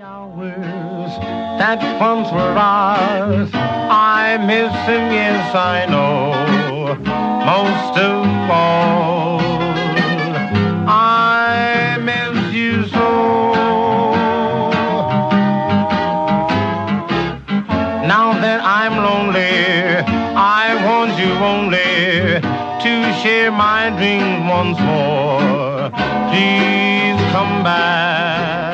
Hours that once were ours, I miss him, yes I know. Most of all, I miss you so. Now that I'm lonely, I want you only to share my dreams once more. Please come back.